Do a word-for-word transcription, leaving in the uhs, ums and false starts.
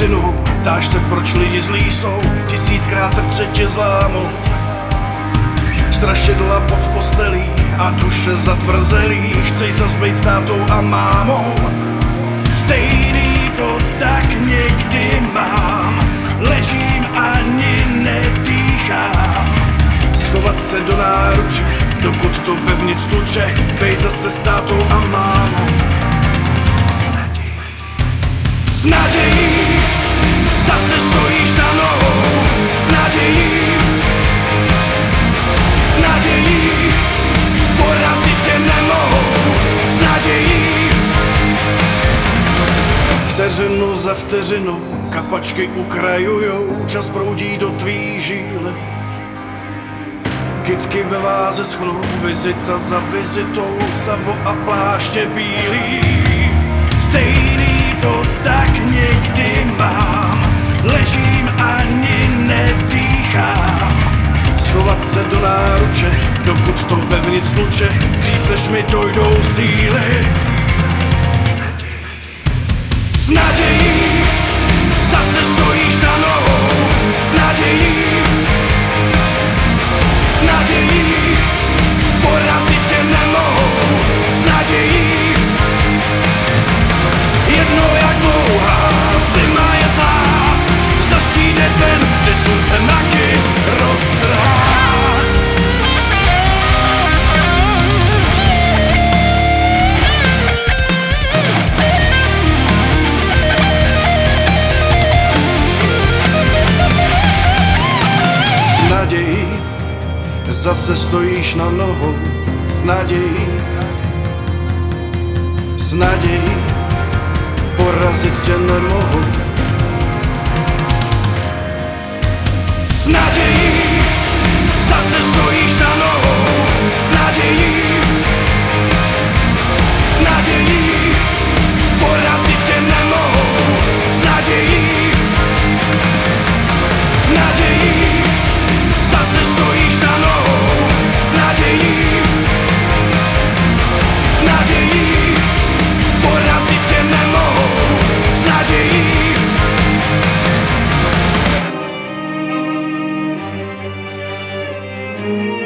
vteřinu, ptáš se, proč lidi zlí jsou, tisíckrát srdce tě zlámou. Strašidla pod postelí a duše zatvrzelí, chceš zas být s tátou a mámou. Stejný to tak někdy mám, ležím ani nedýchám. Schovat se do náruče, dokud to vevnitř tluče, bejt zase s tátou a mámou. S nadějí, zase stojíš na nohou, s nadějí, s nadějí, porazit tě nemohou, s nadějí. Vteřinu za vteřinou kapačky ukrajujou, čas proudí do tvý žíle. Kytky ve váze schnou, vizita za vizitou, savo a pláště bílý. Stejný to tak někdy mám, ležím ani nedýchám. Schovat se do náruče, dokud to vevnitř tluče, dřív než mi dojdou síly. S nadějí, zase stojíš na nohou, s nadějí, s nadějí, porazit tě nemohou, s nadějí. Jednou jak dlouhá zima je zlá, zas přijde den, kdy slunce mraky roztrhá. S nadějí, zase stojíš na nohou, s nadějí, s nadějí, porazit tě nemohu. S nadějí, zase stojíš na nohou, s nadějí, s nadějí, porazit tě nemohu, s nadějí, s nadějí, zase stojíš na nohou, s nadějí, s nadějí, porazit tě nemohou, s nadějí. Thank you.